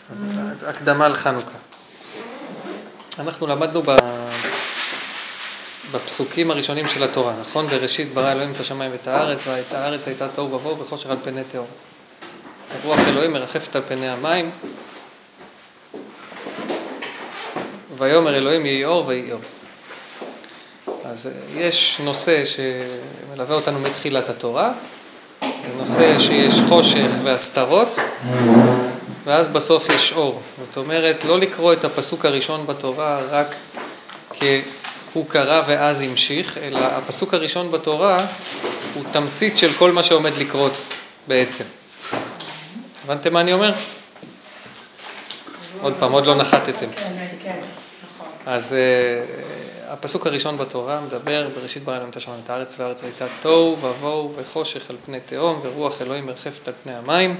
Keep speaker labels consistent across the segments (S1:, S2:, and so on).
S1: אז הקדמה לחנוכה. אנחנו למדנו בפסוקים הראשונים של התורה, נכון? בראשית ברא אלוהים את השמיים ואת הארץ, ואת הארץ הייתה תוהו ובוהו וחושך על פני תהום. רוח אלוהים מרחפת על פני המים, ויאמר אלוהים יהי אור ויהי אור. אז יש נושא שמלווה אותנו מתחילת התורה, נושא שיש חושך והסתרות, ואז בסוף יש אור. זאת אומרת, לא לקרוא את הפסוק הראשון בתורה רק הוא קרא ואז המשיך, אלא הפסוק הראשון בתורה הוא תמצית של כל מה שעומד לקרות בעצם. הבנתם מה אני אומר? עוד פעם, עוד לא נחתתם. אז הפסוק הראשון בתורה מדבר, בראשית ברא אלוהים את השמיים ואת הארץ, והארץ הייתה תוהו ובוהו וחושך על פני תהום, ורוח אלוהים מרחפת על פני המים.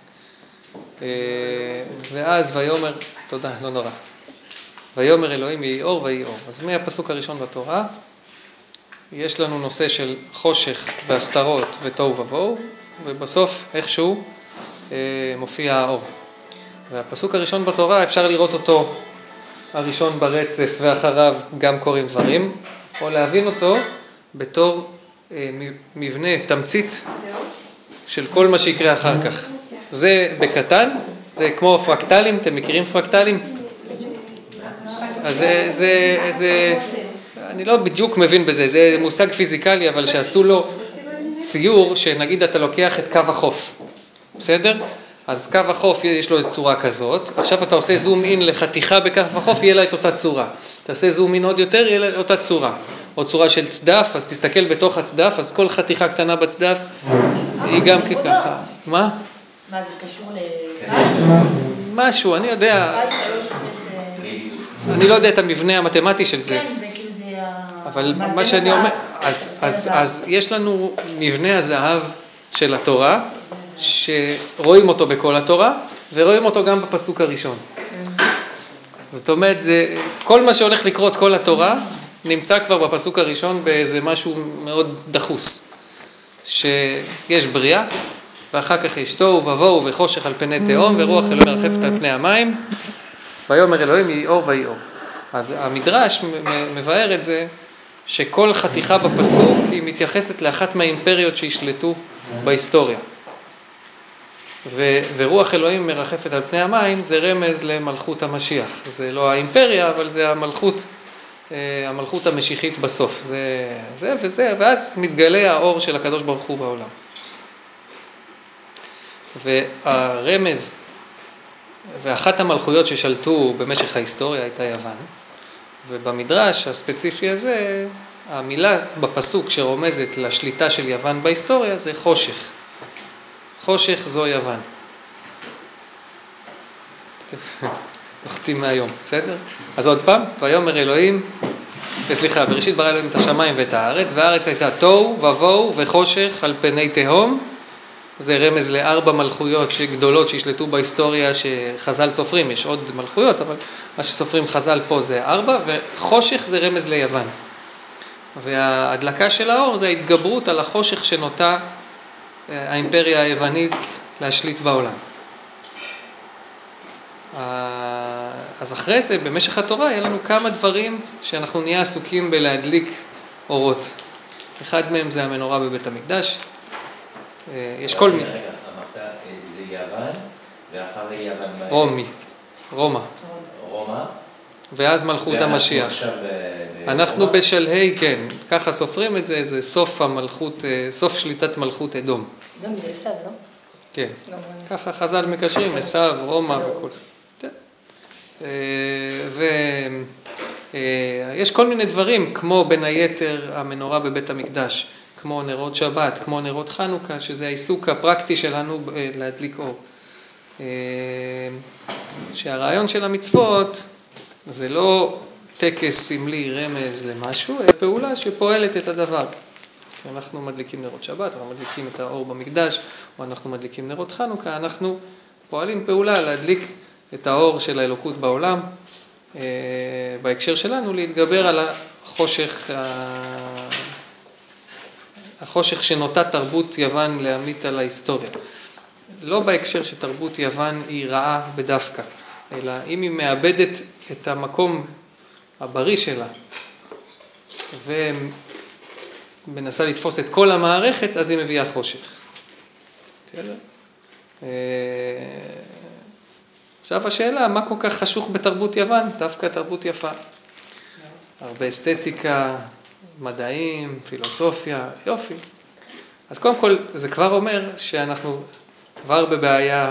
S1: ואז ויאמר, תודה, לא נורא. ויאמר אלוהים יהי אור ויהי אור. אז מהפסוק הראשון בתורה יש לנו נושא של חושך והסתרות ותוהו ובוהו, ובסוף איכשהו מופיע האור. והפסוק הראשון בתורה אפשר לראות אותו הראשון ברצף ואחריו גם קוראים דברים, או להבין אותו בתור מבנה, תמצית של כל מה שיקרה אחר כך. זה בקטן, זה כמו פרקטלים, אתם מכירים פרקטלים? אז זה אני לא בדיוק מבין בזה, זה מושג פיזיקלי, אבל שעשו לו ציור, שנגיד אתה לוקח את קו החוף, בסדר? אז קו החוף יש לו צורה כזאת, עכשיו אתה עושה זום אין לחתיכה בקו החוף, יהיה לה את אותה צורה. תעשה זום אין עוד יותר, יהיה לה אותה צורה. או צורה של צדף, אז תסתכל בתוך הצדף, אז כל חתיכה קטנה בצדף היא גם ככה. מה?
S2: מה זה קשור
S1: משהו, אני יודע. אני לא יודע את המבנה המתמטי של זה.
S2: כן, זה כאילו זה
S1: אבל מה שאני אומר, אז יש לנו מבנה הזהב של התורה, שרואים אותו בכל התורה, ורואים אותו גם בפסוק הראשון. זאת אומרת, כל מה שהולך לקרות כל התורה, נמצא כבר בפסוק הראשון באיזה משהו מאוד דחוס. שיש בריאה, ואחר כך יש תוהו ובוהו וחושך על פני תהום, ורוח אלוהים מרחפת על פני המים, ויאמר אלוהים יהי אור ויהי אור. אז המדרש מבאר את זה, שכל חתיכה בפסוק היא מתייחסת לאחת מהאימפריות שהשלטו בהיסטוריה. ורוח אלוהים מרחפת על פני המים זה רמז למלכות המשיח. זה לא האימפריה, אבל זה המלכות המשיחית בסוף. זה וזה, ואז מתגלה האור של הקדוש ברוך הוא בעולם. והרמז, ואחת המלכויות ששלטו במשך ההיסטוריה הייתה יוון. ובמדרש הספציפי הזה, המילה בפסוק שרומזת לשליטה של יוון בהיסטוריה זה חושך. חושך זו יוון. נוחתים מהיום, בסדר? אז עוד פעם, ויאמר אלוהים, בראשית ברא אלוהים את השמיים ואת הארץ, והארץ הייתה תוהו ובוהו וחושך על פני תהום. זה רמז לארבע מלכויות גדולות שהשלטו בהיסטוריה שחז"ל סופרים, יש עוד מלכויות, אבל מה שסופרים חז"ל פה זה 4, וחושך זה רמז ליוון. וההדלקה של האור זה ההתגברות על החושך שנוטה האימפריה היוונית להשליט בעולם. אז אחרי זה, במשך התורה, היה לנו כמה דברים שאנחנו נהיה עסוקים בלהדליק אורות. אחד מהם זה המנורה בבית המקדש. יש כל מיני.
S3: רגע, אמרת, זה יוון, ואחר יוון...
S1: רומא.
S3: רומא?
S1: ואז מלכות המשיח. אנחנו בשלהי, כן, ככה סופרים את זה, זה סוף המלכות, סוף שליטת מלכות אדום.
S2: גם זה עשיו, לא?
S1: כן, ככה חז"ל מקשרים, עשיו, רומא וכל זה. ויש כל מיני דברים, כמו בין היתר המנורה בבית המקדש, כמו נרות שבת, כמו נרות חנוכה, שזה העיסוק הפרקטי שלנו להדליק אור. שהרעיון של המצוות זה לא טקס סמלי רמז למשהו, אלא פעולה שפועלת את הדבר. כשאנחנו מדליקים נרות שבת, אנחנו מדליקים את האור במקדש, או אנחנו מדליקים נרות חנוכה, אנחנו פועלים פעולה להדליק את האור של האלוקות בעולם, בהקשר שלנו להתגבר על החושך שנוטה תרבות יוון להמיט על ההיסטוריה. לא בהקשר שתרבות יוון היא רעה בדווקא, אלא אם היא מאבדת את המקום הבריא שלה, ומנסה לתפוס את כל המערכת, אז היא מביאה חושך. בסדר? עכשיו השאלה, מה כל כך חשוך בתרבות יוון? דווקא תרבות יפה. הרבה אסתטיקה, מדעים, פילוסופיה, יופי. אז קודם כל, זה כבר אומר שאנחנו כבר בבעיה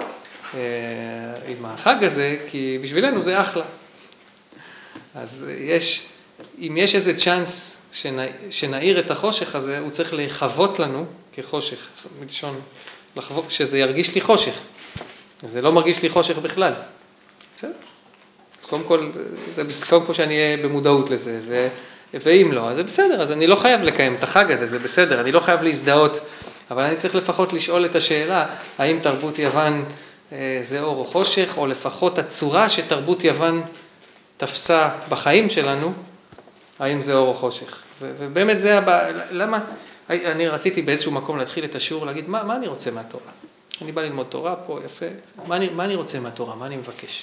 S1: עם החג הזה, כי בשבילנו זה אחלה. אז אם יש איזה צ'אנס שנעיר את החושך הזה, הוא צריך לחוות לנו כחושך, מלשון, שזה ירגיש לי חושך. זה לא מרגיש לי חושך בכלל. בסדר? אז קודם כל שאני אהיה במודעות לזה, ואם לא, אז זה בסדר, אז אני לא חייב לקיים את החג הזה, זה בסדר, אני לא חייב להזדהות, אבל אני צריך לפחות לשאול את השאלה, האם תרבות יוון זה אור או חושך, או לפחות הצורה שתרבות יוון תפסה בחיים שלנו, האם זה אור או חושך. ובאמת זה למה, אני רציתי באיזשהו מקום להתחיל את השיעור, להגיד, מה אני רוצה מהתורה? אני בא ללמוד תורה פה, יפה, מה אני רוצה מהתורה, מה אני מבקש?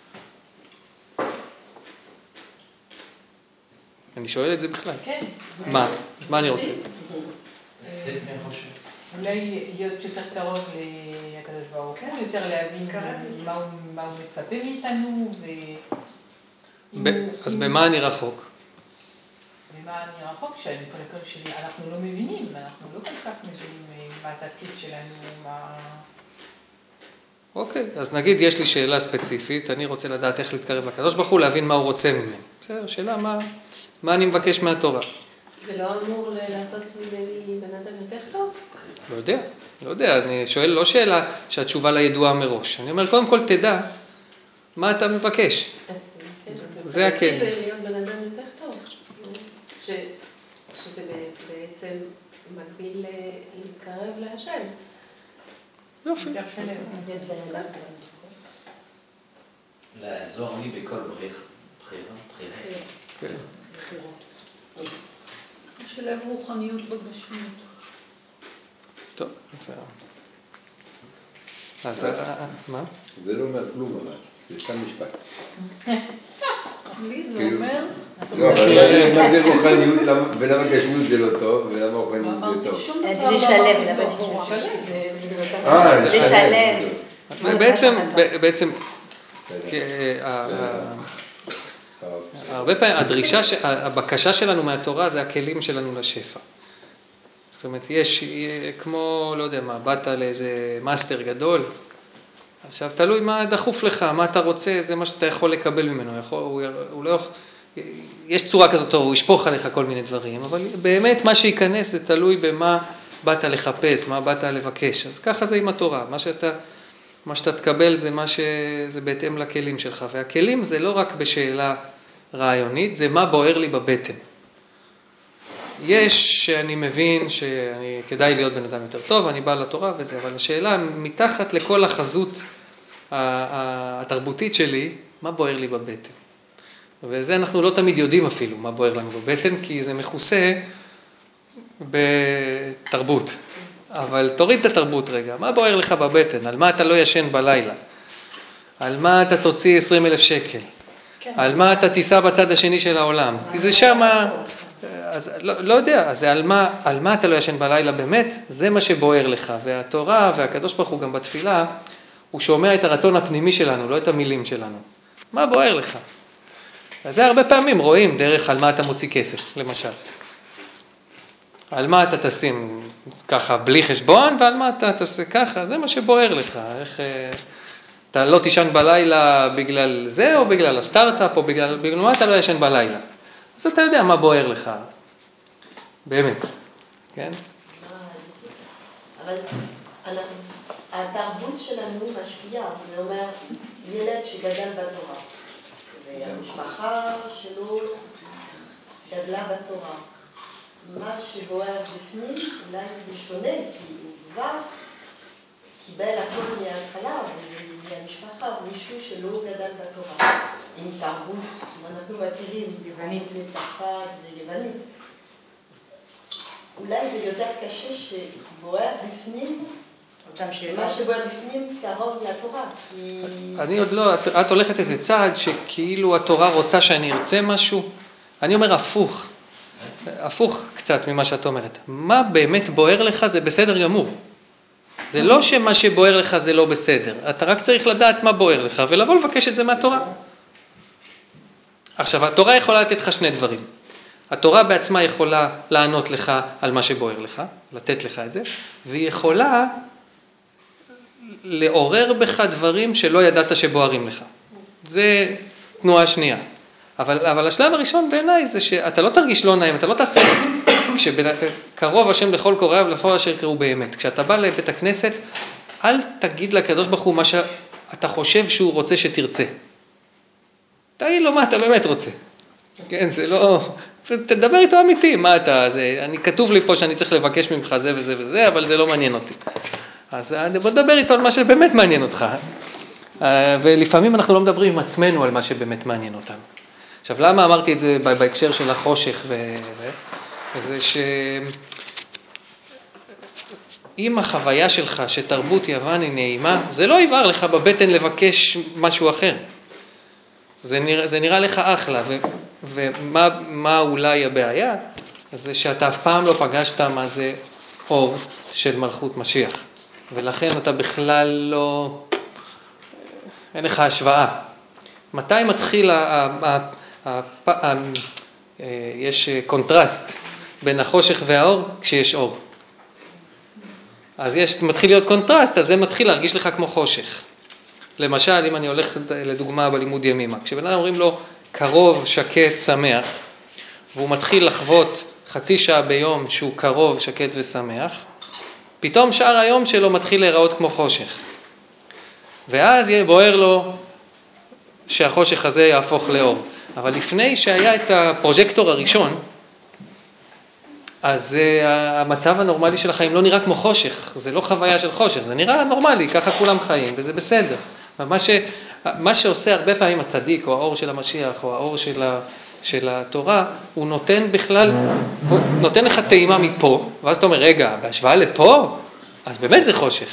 S1: אני שואל את זה בכלל.
S2: כן.
S1: מה אני רוצה?
S2: אולי להיות יותר קרוב לקדוש ברוך הוא, יותר להבין מה הוא מצפה מאיתנו.
S1: אז במה אני רחוק?
S2: במה אני רחוק? שאנחנו לא מבינים, אנחנו לא כל כך מבינים מה התפקיד שלנו,
S1: אוקיי, אז נגיד יש לי שאלה ספציפית, אני רוצה לדעת איך להתקרב לקדוש ברוך הוא, להבין מה הוא רוצה ממני. בסדר, שאלה מה אני מבקש מהתורה.
S4: זה לא אמור לעשות ממני בן אדם יותר טוב?
S1: לא יודע, אני שואל לא שאלה שהתשובה לה ידועה מראש. אני אומר, קודם כל תדע מה אתה מבקש. זה הכן.
S4: זה להיות בן אדם יותר טוב. שזה בעצם מקביל להתקרב להשם.
S1: יופי.
S3: לעזור לי בכל בחירה.
S2: לשלב רוחניות בגשמיות.
S1: טוב, אז מה?
S5: זה לא אומר כלום, אבל זה סתם משפט.
S2: לי זה אומר...
S5: לא, אבל מה זה רוחניות, ולמה גשמיות זה לא טוב, ולמה רוחניות זה טוב?
S2: זה לשלב,
S1: בעצם הרבה פעמים הבקשה שלנו מהתורה זה הכלים שלנו לשפע. זאת אומרת, יש כמו, לא יודע מה, באת לאיזה מאסטר גדול, עכשיו תלוי מה דחוף לך, מה אתה רוצה, זה מה שאתה יכול לקבל ממנו. הוא לא יכול, יש צורה כזאת, הוא ישפוך עליך כל מיני דברים, אבל באמת מה שייכנס זה תלוי במה באת לחפש, מה באת לבקש. אז ככה זה עם התורה, מה שאתה תקבל זה בהתאם לכלים שלך, והכלים זה לא רק בשאלה רעיונית, זה מה בוער לי בבטן. יש שאני מבין שאני כדאי להיות בן אדם יותר טוב, אני בא לתורה וזה, אבל השאלה מתחת לכל החזות התרבותית שלי, מה בוער לי בבטן? וזה אנחנו לא תמיד יודעים אפילו מה בוער לנו בבטן, כי זה מכוסה בתרבות. אבל תוריד את התרבות רגע, מה בוער לך בבטן? על מה אתה לא ישן בלילה? על מה אתה תוציא 20,000 שקל? על מה אתה תיסע בצד השני של העולם? כי זה שמה... אז לא יודע, אז על מה אתה לא ישן בלילה באמת? זה מה שבוער לך. והתורה והקדוש ברוך הוא גם בתפילה, הוא שומע את הרצון הפנימי שלנו, לא את המילים שלנו. מה בוער לך? אז זה הרבה פעמים רואים דרך על מה אתה מוציא כסף, למשל. על מה אתה תשים ככה בלי חשבון, ועל מה אתה תעשה ככה, זה מה שבוער לך. איך אתה לא תישן בלילה בגלל זה, או בגלל הסטארט-אפ, או בגלל מה אתה לא ישן בלילה. אז אתה יודע מה בוער לך. באמת, כן?
S4: אבל התרבות שלנו משפיעה, זה אומר ילד שגדל בתורה, והמשפחה שלו גדלה בתורה. מה שבוער בפנים, אולי זה שונה, כי הוא כבר קיבל הכל מההתחלה, ומהמשפחה, מישהו שלא גדל בתורה, עם תרבות, אנחנו מכירים, יוונית מצרפת ויוונית. אולי זה יותר קשה שבוער בפנים מה שבוער בפנים קרוב מהתורה.
S1: אני עוד לא, את הולכת איזה צעד שכאילו התורה רוצה שאני ארצה משהו. אני אומר הפוך קצת ממה שאת אומרת. מה באמת בוער לך זה בסדר גמור. זה לא שמה שבוער לך זה לא בסדר. אתה רק צריך לדעת מה בוער לך ולבוא לבקש את זה מהתורה. עכשיו, התורה יכולה לתת לך שני דברים. התורה בעצמה יכולה לענות לך על מה שבוער לך, לתת לך את זה, והיא יכולה לעורר בך דברים שלא ידעת שבוערים לך. זה תנועה שנייה. אבל השלב הראשון בעיניי זה שאתה לא תרגיש לא נעים, אתה לא תעשה, כשקרוב השם לכל קוראיו ולכל אשר קראו באמת. כשאתה בא לבית הכנסת, אל תגיד לקדוש ברוך הוא מה שאתה חושב שהוא רוצה שתרצה. תגיד לו מה אתה באמת רוצה. כן, זה לא, תדבר איתו אמיתי, מה אתה, אני כתוב לי פה שאני צריך לבקש ממך זה וזה וזה, אבל זה לא מעניין אותי. אז בוא נדבר איתו על מה שבאמת מעניין אותך. ולפעמים אנחנו לא מדברים עם עצמנו על מה שבאמת מעניין אותנו. עכשיו, למה אמרתי את זה בהקשר של החושך וזה? זה שאם החוויה שלך שתרבות יוון היא נעימה, זה לא יבער לך בבטן לבקש משהו אחר. זה נראה לך אחלה, ומה אולי הבעיה? זה שאתה אף פעם לא פגשת מה זה אור של מלכות משיח. ולכן אתה בכלל לא, אין לך השוואה. מתי מתחיל, יש קונטרסט בין החושך והאור כשיש אור. אז מתחיל להיות קונטרסט, אז זה מתחיל להרגיש לך כמו חושך. למשל, אם אני הולך לדוגמה בלימוד ימימה, כשבן אדם אומרים לו קרוב, שקט, שמח, והוא מתחיל לחוות חצי שעה ביום שהוא קרוב, שקט ושמח, פתאום שאר היום שלו מתחיל להיראות כמו חושך. ואז יהיה בוער לו שהחושך הזה יהפוך לאור. אבל לפני שהיה את הפרוז'קטור הראשון, אז המצב הנורמלי של החיים לא נראה כמו חושך, זה לא חוויה של חושך, זה נראה נורמלי, ככה כולם חיים, וזה בסדר. מה שעושה הרבה פעמים הצדיק, או האור של המשיח, או האור של התורה, הוא נותן בכלל, נותן לך טעימה מפה, ואז אתה אומר, רגע, בהשוואה לפה, אז באמת זה חושך.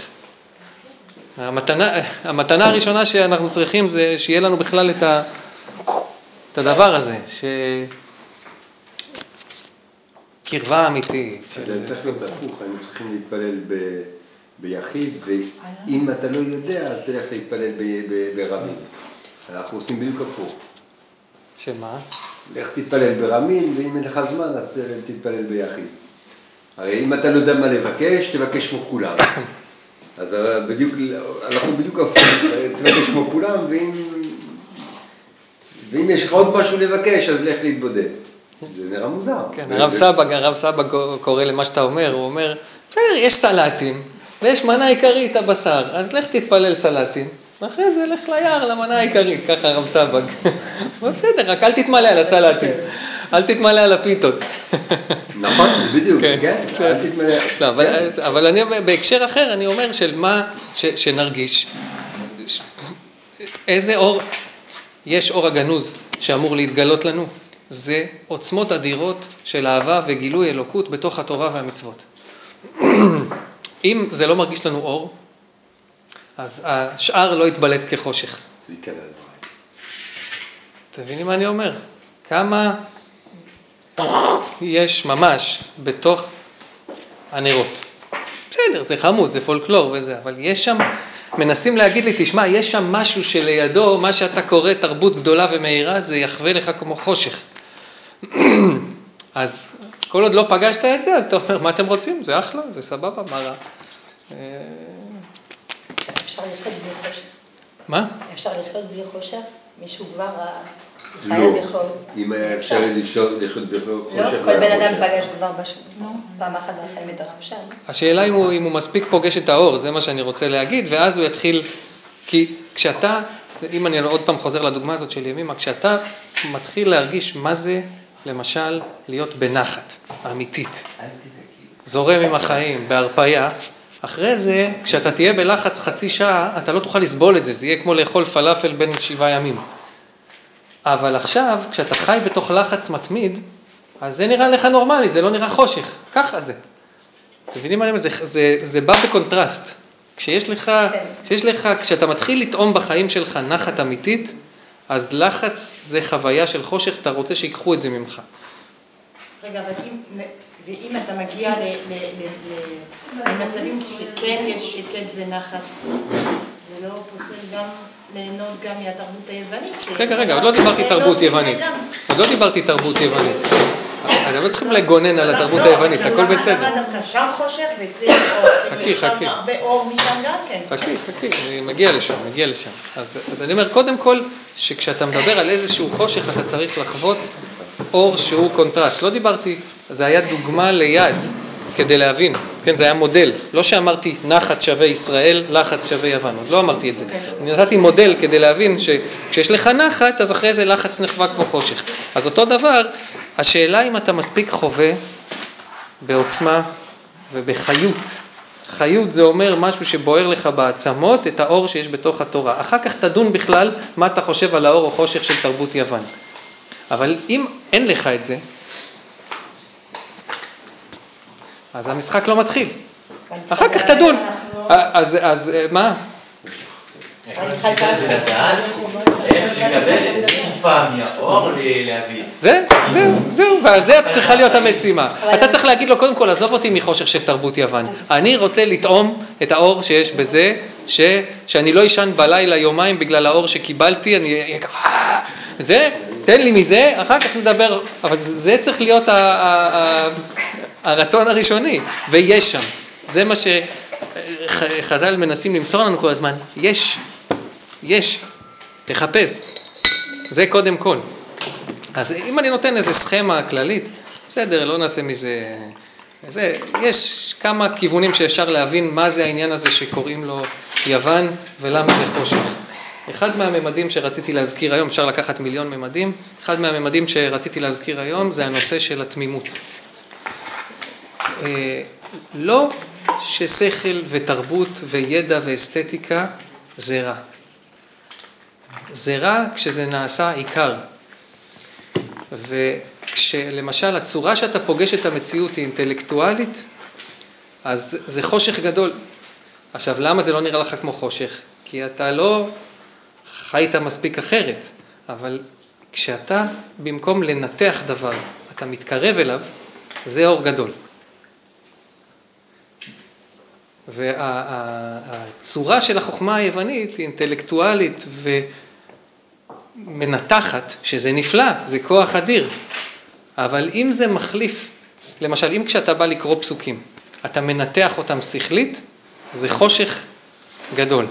S1: המתנה הראשונה שאנחנו צריכים זה שיהיה לנו בכלל את הדבר הזה, קרבה אמיתית.
S5: זה צריך להיות הפוך, היינו צריכים להתפלל ביחיד, ואם אתה לא יודע, אז תלך להתפלל ברבים. אנחנו עושים בדיוק הפוך.
S1: שמה?
S5: לך תתפלל ברמים, ואם אין לך זמן, אז תתפלל ביחיד. הרי אם אתה לא יודע מה לבקש, תבקש כמו כולם. אז אנחנו בדיוק הפוך, תבקש כמו כולם, ואם יש לך עוד משהו לבקש, אז לך להתבודד. זה נראה מוזר.
S1: כן, הרב סבא קורא למה שאתה אומר, הוא אומר, בסדר, יש סלטים, ויש מנה עיקרית הבשר, אז לך תתפלל סלטים, ואחרי זה לך ליער למנה העיקרית, ככה הרב סבא. בסדר, רק אל תתמלא על הסלטים, אל תתמלא על הפיתות.
S5: נכון, זה בדיוק, כן, אל תתמלא.
S1: אבל אני בהקשר אחר, אני אומר של מה שנרגיש, איזה אור, יש אור הגנוז שאמור להתגלות לנו, זה עוצמות אדירות של אהבה וגילוי אלוקות בתוך התורה והמצוות. אם זה לא מרגיש לנו אור, אז השאר לא יתבלט כחושך.
S5: זה יקרה.
S1: תביני מה אני אומר? כמה יש ממש בתוך הנרות. בסדר, זה חמוד, זה פולקלור וזה, אבל יש שם, מנסים להגיד לי, תשמע, יש שם משהו שלידו, מה שאתה קורא תרבות גדולה ומהירה, זה יחווה לך כמו חושך. אז כל עוד לא פגשת את זה, אז אתה אומר, מה אתם רוצים? זה אחלה, זה סבבה, מה רע?
S6: אפשר לחיות בלי חושך.
S1: מה?
S6: אפשר לחיות בלי חושך? מישהו כבר
S5: לא, אם אפשר לחיות בלי חושך.
S6: לא, כל בן אדם פגש כבר פעם אחת בחיים את החושך.
S1: השאלה אם הוא מספיק פוגש את האור, זה מה שאני רוצה להגיד, ואז הוא יתחיל, כי כשאתה, אם אני עוד פעם חוזר לדוגמה הזאת של ימימה, כשאתה מתחיל להרגיש מה זה, למשל, להיות בנחת, אמיתית, זורם עם החיים, בהרפאיה, אחרי זה, כשאתה תהיה בלחץ חצי שעה, אתה לא תוכל לסבול את זה, זה יהיה כמו לאכול פלאפל בין 7 ימים. אבל עכשיו, כשאתה חי בתוך לחץ מתמיד, אז זה נראה לך נורמלי, זה לא נראה חושך, ככה זה. אתם מבינים מה אני אומר? זה בא בקונטרסט. כשאתה מתחיל לטעום בחיים שלך נחת אמיתית, אז לחץ זה חוויה של חושך, אתה רוצה שיקחו את זה ממך.
S7: רגע, אבל ואם אתה מגיע למצבים שכן יש שקט ונחת, זה לא פוסל גם ליהנות גם מהתרבות היוונית?
S1: רגע, עוד לא דיברתי תרבות יוונית. אתם לא צריכים לגונן על התרבות היוונית, הכל בסדר.
S7: למה דווקא שם חושך ואצלי אור?
S1: חכי.
S7: הרבה אור משם גם כן.
S1: חכי, אני מגיע לשם. אז אני אומר, קודם כל, שכשאתה מדבר על איזשהו חושך, אתה צריך לחוות אור שהוא קונטרסט. לא דיברתי, זה היה דוגמה ליד, כדי להבין. כן, זה היה מודל. לא שאמרתי נחת שווה ישראל, לחץ שווה יוון. עוד לא אמרתי את זה. אני נתתי מודל כדי להבין שכשיש לך נחת, אז אחרי זה לחץ נחווה כמו חושך. אז אותו דבר, השאלה אם אתה מספיק חווה בעוצמה ובחיות. חיות זה אומר משהו שבוער לך בעצמות, את האור שיש בתוך התורה. אחר כך תדון בכלל מה אתה חושב על האור או חושך של תרבות יוון. אבל אם אין לך את זה, אז המשחק לא מתחיל. אחר כך תדון. אז מה?
S3: זה לדעת, איך לקבל את תקופה מהאור להביא.
S1: זהו, ועל זה צריכה להיות המשימה. אתה צריך להגיד לו, קודם כל, עזוב אותי מחושך של תרבות יוון. אני רוצה לטעום את האור שיש בזה, שאני לא ישן בלילה יומיים בגלל האור שקיבלתי, תן לי מזה, אחר כך נדבר, אבל זה צריך להיות הרצון הראשוני, ויש שם. זה מה שחז"ל מנסים למסור לנו כל הזמן. יש, תחפש. זה קודם כל. אז אם אני נותן איזו סכמה כללית, בסדר, לא נעשה מזה. יש כמה כיוונים שאפשר להבין מה זה העניין הזה שקוראים לו יוון ולמה זה חושך. אחד מהממדים שרציתי להזכיר היום, אפשר לקחת מיליון ממדים, אחד מהממדים שרציתי להזכיר היום זה הנושא של התמימות. לא ששכל ותרבות וידע ואסתטיקה זה רע. זה רע כשזה נעשה עיקר. וכשלמשל הצורה שאתה פוגש את המציאות היא אינטלקטואלית, אז זה חושך גדול. עכשיו, למה זה לא נראה לך כמו חושך? כי אתה לא חיית מספיק אחרת. אבל כשאתה במקום לנתח דבר, אתה מתקרב אליו, זה אור גדול. והצורה של החוכמה היוונית היא אינטלקטואלית ומנתחת, שזה נפלא, זה כוח אדיר. אבל אם זה מחליף, למשל, אם כשאתה בא לקרוא פסוקים, אתה מנתח אותם שכלית, זה חושך גדול.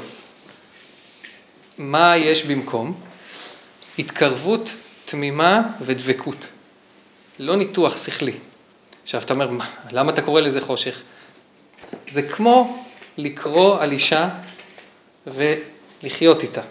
S1: מה יש במקום? התקרבות תמימה ודבקות. לא ניתוח שכלי. עכשיו אתה אומר, למה אתה קורא לזה חושך? זה כמו לקרוא על אישה ולחיות איתה.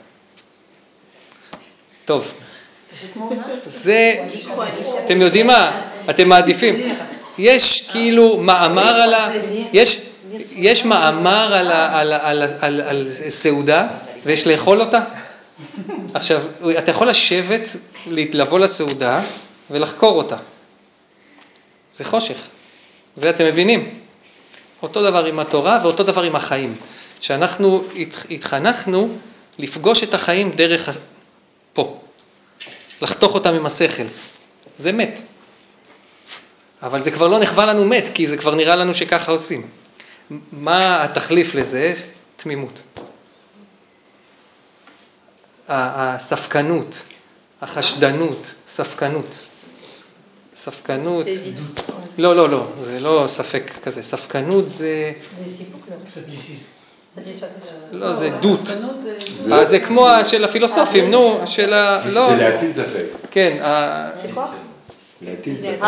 S1: טוב. זה, אתם יודעים מה? אתם מעדיפים. יש כאילו מאמר יש מאמר על סעודה ויש לאכול אותה. עכשיו, אתה יכול לשבת, לבוא לסעודה ולחקור אותה. זה חושך. זה אתם מבינים? אותו דבר עם התורה ואותו דבר עם החיים. שאנחנו התחנכנו לפגוש את החיים דרך פה. לחתוך אותם עם השכל. זה מת. אבל זה כבר לא נחווה לנו מת, כי זה כבר נראה לנו שככה עושים. מה התחליף לזה? תמימות. הספקנות, החשדנות, ספקנות. לא, זה לא ספק כזה. ספקנות זה... לא, זה דות. זה כמו של הפילוסופים, נו, של ה...
S5: זה להטיל ספק.
S1: כן.
S6: זה quoi?
S5: להטיל ספק.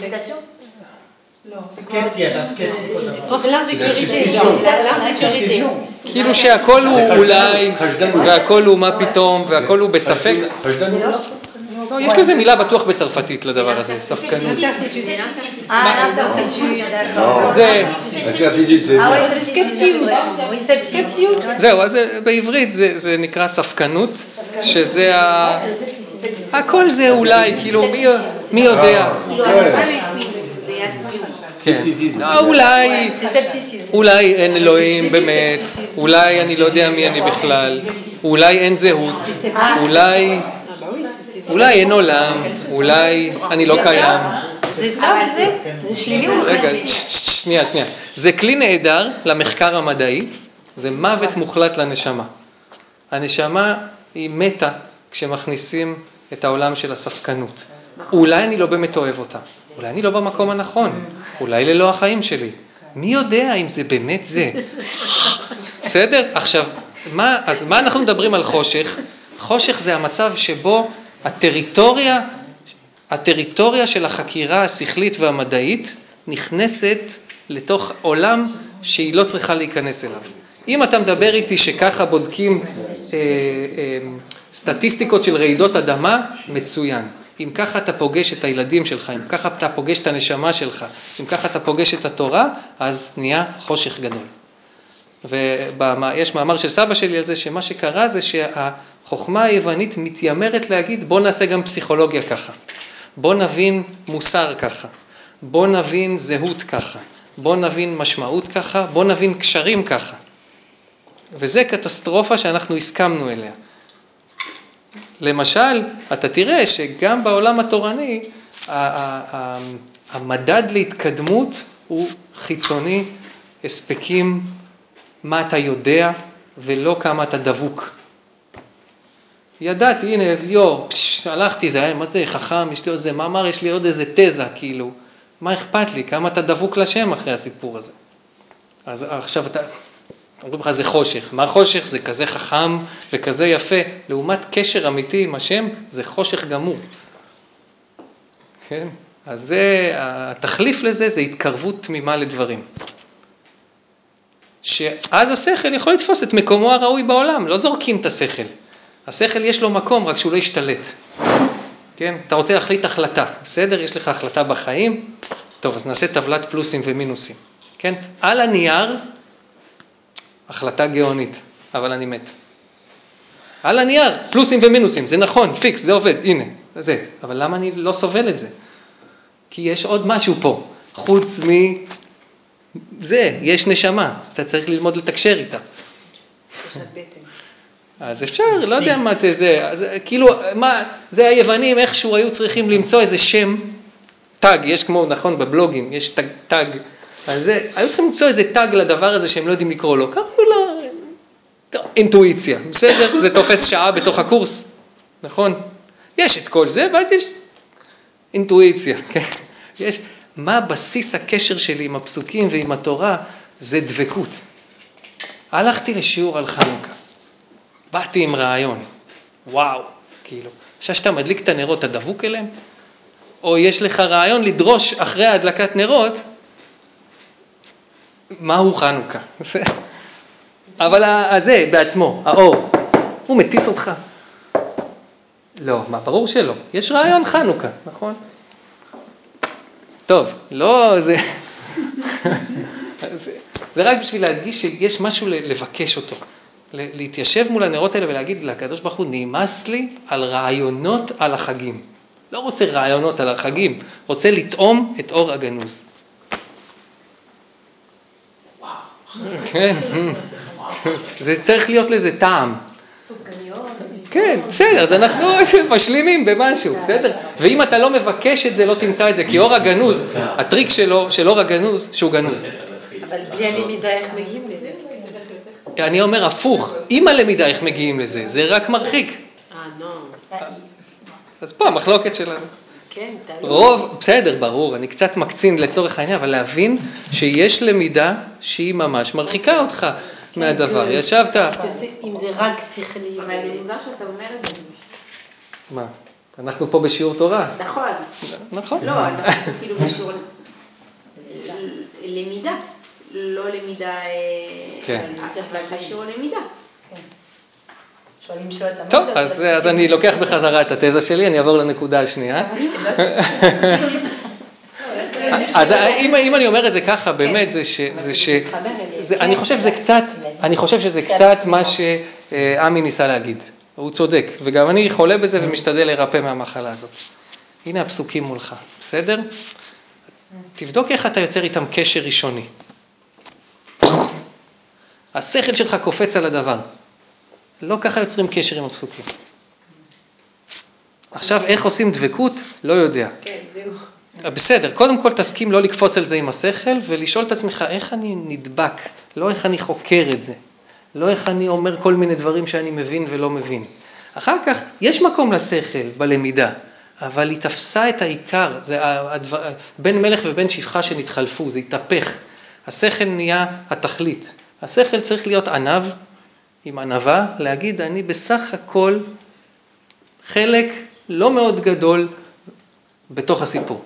S1: כאילו שהכל הוא אולי, והכל הוא מה פתאום, והכל הוא בספק. לא, יש לזה מילה בטוח בצרפתית לדבר הזה, ספקנות. זהו, אז בעברית זה נקרא ספקנות, שזה הכל זה אולי, כאילו מי יודע. אולי אין אלוהים באמת, אולי אני לא יודע מי אני בכלל, אולי אין זהות, אולי אין עולם, אולי אני לא קיים.
S6: זה טוב, זה שלילי.
S1: רגע, שנייה. זה כלי נהדר למחקר המדעי, זה מוות מוחלט לנשמה. הנשמה היא מתה כשמכניסים את העולם של הספקנות. אולי אני לא באמת אוהב אותה, אולי אני לא במקום הנכון, אולי ללא החיים שלי. מי יודע אם זה באמת זה? בסדר? עכשיו, אז מה אנחנו מדברים על חושך? חושך זה המצב שבו הטריטוריה של החקירה השכלית והמדעית נכנסת לתוך עולם שהיא לא צריכה להיכנס אליו. אם אתה מדבר איתי שככה בודקים סטטיסטיקות של רעידות אדמה, מצוין. אם ככה אתה פוגש את הילדים שלך, אם ככה אתה פוגש את הנשמה שלך, אם ככה אתה פוגש את התורה, אז נהיה חושך גדול. ויש מאמר של סבא שלי על זה, שמה שקרה זה שהחוכמה היוונית מתיימרת להגיד, בוא נעשה גם פסיכולוגיה ככה. בוא נבין מוסר ככה. בוא נבין זהות ככה. בוא נבין משמעות ככה. בוא נבין קשרים ככה. וזה קטסטרופה שאנחנו הסכמנו אליה. למשל, אתה תראה שגם בעולם התורני, המדד להתקדמות הוא חיצוני, הספקים, מה אתה יודע, ולא כמה אתה דבוק. ידעתי, הנה, הלכתי, זה היה, מה זה, חכם, יש לי איזה מאמר, יש לי עוד איזה תזה, כאילו, מה אכפת לי, כמה אתה דבוק לשם אחרי הסיפור הזה. אז עכשיו אומרים לך, זה חושך. מה חושך? זה כזה חכם וכזה יפה. לעומת קשר אמיתי עם השם, זה חושך גמור. כן? אז התחליף לזה זה התקרבות תמימה לדברים. שאז השכל יכול לתפוס את מקומו הראוי בעולם. לא זורקים את השכל. השכל יש לו מקום, רק שהוא לא ישתלט. כן? אתה רוצה להחליט החלטה. בסדר? יש לך החלטה בחיים. טוב, אז נעשה טבלת פלוסים ומינוסים. כן? על הנייר, החלטה גאונית, אבל אני מת. על הנייר, פלוסים ומינוסים, זה נכון, פיקס, זה עובד, הנה, זה. אבל למה אני לא סובל את זה? כי יש עוד משהו פה, חוץ מזה, יש נשמה, אתה צריך ללמוד לתקשר איתה. אז אפשר, לא יודע מה זה, כאילו, זה היוונים איכשהו היו צריכים למצוא איזה שם, טאג, יש כמו, נכון, בבלוגים, יש טאג, אז היו צריכים למצוא איזה טאג לדבר הזה שהם לא יודעים לקרוא לו, קראו לו אינטואיציה, בסדר? זה תופס שעה בתוך הקורס, נכון? יש את כל זה, ואז יש אינטואיציה, כן? מה בסיס הקשר שלי עם הפסוקים ועם התורה? זה דבקות. הלכתי לשיעור על חנוכה, באתי עם רעיון, וואו, כאילו, עכשיו שאתה מדליק את הנרות, אתה דבוק אליהם? או יש לך רעיון לדרוש אחרי ההדלקת נרות, מהו חנוכה? אבל הזה בעצמו, האור, הוא מטיס אותך? לא, מה, ברור שלא. יש רעיון חנוכה, נכון? טוב, לא, זה רק בשביל להדגיש שיש משהו לבקש אותו. להתיישב מול הנרות האלה ולהגיד לקדוש ברוך הוא, נמאס לי על רעיונות על החגים. לא רוצה רעיונות על החגים, רוצה לטעום את אור הגנוז. כן, זה צריך להיות לזה טעם. כן, בסדר, אז אנחנו משלימים במשהו, בסדר? ואם אתה לא מבקש את זה, לא תמצא את זה, כי אור הגנוז, הטריק שלו, של אור הגנוז, שהוא גנוז.
S6: אבל בלי הלמידה איך מגיעים לזה?
S1: אני אומר הפוך, עם הלמידה איך מגיעים לזה, זה רק מרחיק. אז פה המחלוקת שלנו. רוב, בסדר, ברור, אני קצת מקצין לצורך העניין, אבל להבין שיש למידה שהיא ממש מרחיקה אותך מהדבר. ישבת?
S6: אם זה רק שכלי.
S8: אבל זה מוזר שאתה אומר את זה.
S1: מה? אנחנו פה בשיעור תורה.
S8: נכון.
S1: נכון.
S8: לא, אנחנו כאילו בשיעור למידה. לא למידה, אבל בשיעור למידה.
S1: טוב, אז אני לוקח בחזרה את התזה שלי, אני אעבור לנקודה השנייה. אז אם אני אומר את זה ככה, באמת, אני חושב שזה קצת מה שעמי ניסה להגיד. הוא צודק, וגם אני חולה בזה ומשתדל להירפא מהמחלה הזאת. הנה הפסוקים מולך, בסדר? תבדוק איך אתה יוצר איתם קשר ראשוני. השכל שלך קופץ על הדבר. לא ככה יוצרים קשר עם הפסוקים. עכשיו, איך עושים דבקות? לא יודע.
S6: כן, זהו.
S1: בסדר, קודם כל תסכים לא לקפוץ על זה עם השכל, ולשאול את עצמך איך אני נדבק, לא איך אני חוקר את זה, לא איך אני אומר כל מיני דברים שאני מבין ולא מבין. אחר כך, יש מקום לשכל בלמידה, אבל היא תפסה את העיקר, זה בין מלך ובין שפחה שנתחלפו, זה התהפך. השכל נהיה התכלית. השכל צריך להיות ענב, עם ענבה, להגיד אני בסך הכל חלק לא מאוד גדול בתוך הסיפור.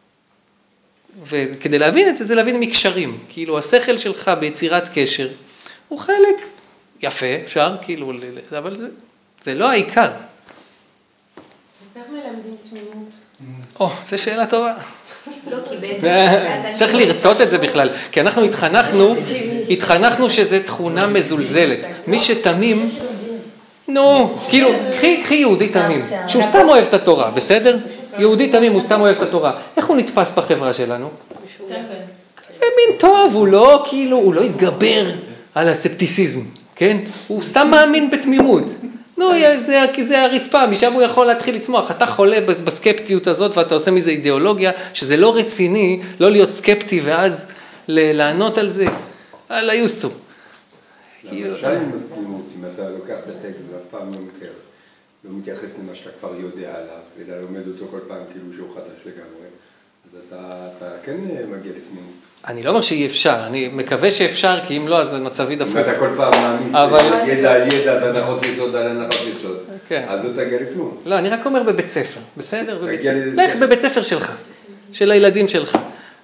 S1: וכדי להבין את זה, זה להבין מקשרים. כאילו השכל שלך ביצירת קשר הוא חלק יפה, אפשר, כאילו, אבל זה לא העיקר.
S7: איך מלמדים תמימות?
S1: זו שאלה טובה.
S8: לא, כי בעצם...
S1: צריך לרצות את זה בכלל, כי אנחנו התחנכנו שזה תכונה מזולזלת. מי שתמים, כאילו, קחי יהודי תמים, שהוא סתם אוהב את התורה, בסדר? יהודי תמים, הוא סתם אוהב את התורה. איך הוא נתפס בחברה שלנו? זה מין טוב, הוא לא התגבר על הספטיסיזם, כן? הוא סתם מאמין בתמימות. זה הרצפה, משם הוא יכול להתחיל לצמוח. אתה חולה בסקפטיות הזאת ואתה עושה מזה אידיאולוגיה, שזה לא רציני, לא להיות סקפטי ואז לענות על זה. על היוסטו.
S5: למשל עם התמימות, אם אתה לוקח את הטקסט ואף פעם לא מתייחס למה שאתה כבר יודע עליו, אלא לומד אותו כל פעם כאילו שהוא חדש לגמרי, אז אתה כן מגיע לתמימות.
S1: אני לא אומר שאי אפשר, אני מקווה שאפשר, כי אם לא, אז מצבי דפוק.
S5: אם אתה כל פעם מעמיס ידע על ידע והנחות יסוד על הנחות יסוד, אז לא תגיע לכלום.
S1: לא, אני רק אומר בבית ספר, בסדר? לך בבית ספר שלך, של הילדים שלך.